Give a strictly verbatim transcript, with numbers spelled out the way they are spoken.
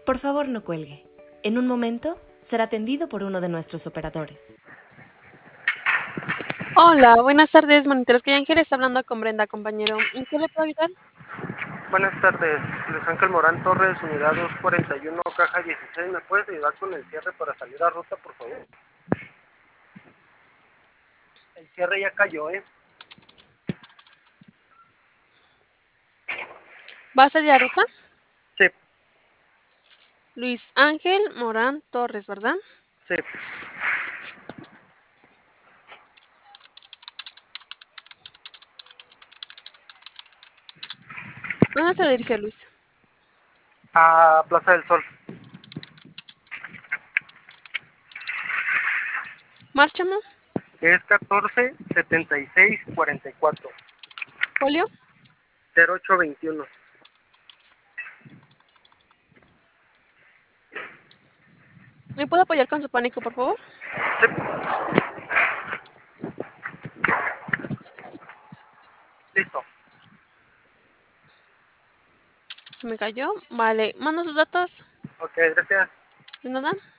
Por favor, no cuelgue. En un momento será atendido por uno de nuestros operadores. Hola, buenas tardes, Monitores que Ángeles, hablando con Brenda, compañero. ¿En qué le puedo ayudar? Buenas tardes, Luis Ángel Morán Torres, unidad doscientos cuarenta y uno, caja dieciséis. ¿Me puedes ayudar con el cierre para salir a ruta, por favor? El cierre ya cayó, ¿eh? ¿Va a salir a ruta? Sí, Luis Ángel Morán Torres, ¿verdad? sí. ¿Dónde se dirige Luis? A Plaza del Sol. Márchamo, Es catorce setenta y seis cuarenta y cuatro. folio. cero ocho veintiuno. ¿Me puede apoyar con su pánico, por favor? Sí. Listo. Se me cayó. Vale, mando sus datos. Ok, gracias. ¿De nada?